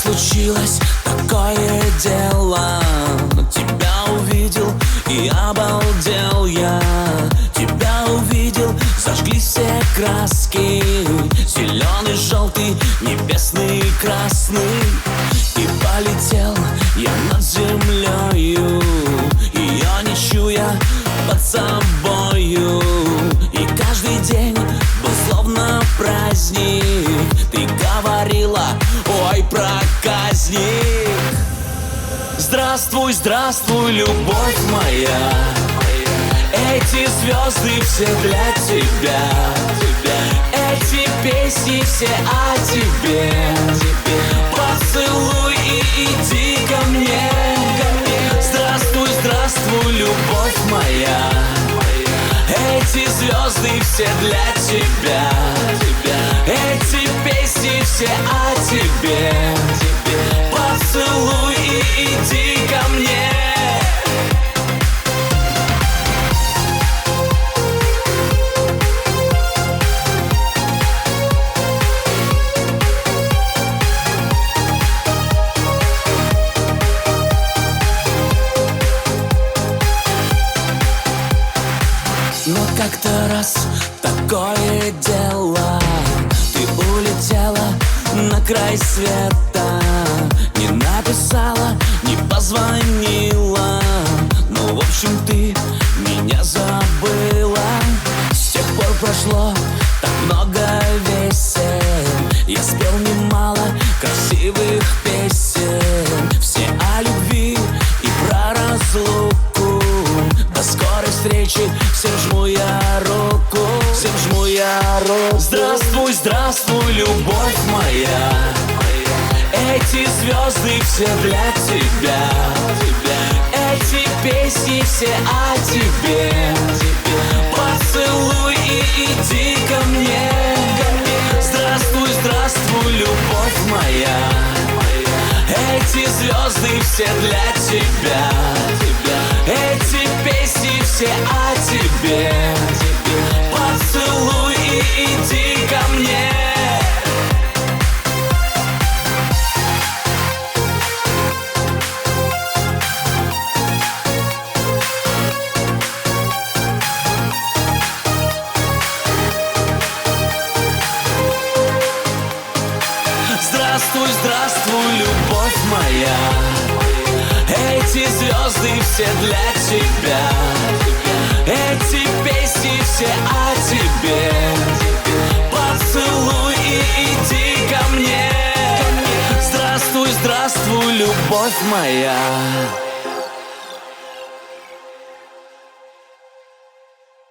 случилось такое дело? Тебя увидел и обалдел я. Тебя увидел, зажглись все краски: зеленый, желтый, небесный, красный. И полетел я над землею, ее не чуя под собою. И каждый день был словно праздник. Ты говорила: ой, проказник. Здравствуй, здравствуй, любовь моя. Эти звезды все для тебя. Эти песни все о тебе. Поцелуй и иди ко мне. Здравствуй, здравствуй, любовь моя. Эти звезды все для тебя. Эти песни все о тебе. Поцелуй и иди ко мне. Но как-то раз такое дело: ты улетела на край света. Не написала, не позвонила. Ну, в общем, ты меня забыла. С тех пор прошло так много весен. Я спел немало красивых песен. Все о любви и про разлуку. До скорой встречи, всем жму я руку. Всем жму я руку. Здравствуй, здравствуй, любовь моя. Эти звезды все для тебя. Эти песни все о тебе. Поцелуй и иди ко мне. Здравствуй, здравствуй, любовь моя. Эти звезды все для тебя. Эти песни все о тебе. Поцелуй и иди ко мне. Здравствуй, здравствуй, любовь моя. Эти звезды все для тебя. Эти песни все о тебе. Поцелуй и иди ко мне. Здравствуй, здравствуй, любовь моя.